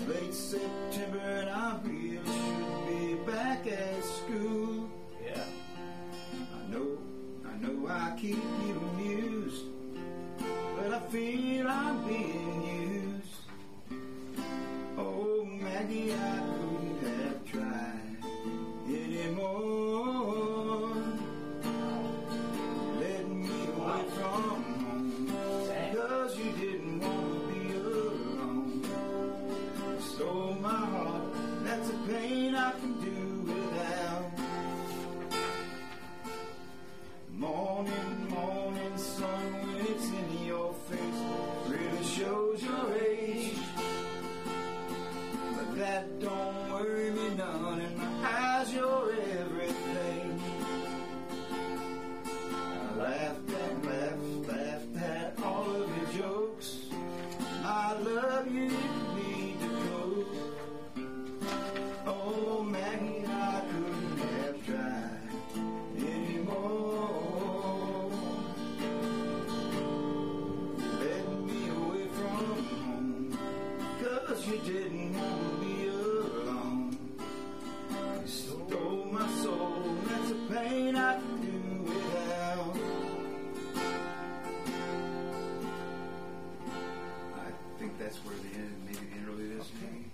late September and I really should be back at school. Yeah. I know I keep you amused, but I feel I'm being used. Oh, Maggie, I couldn't have tried anymore. You led me away from home, 'cause you didn't want to be alone. You stole my heart, that's a pain I can do without. Morning sun, when it's in your face, really shows your age. But that don't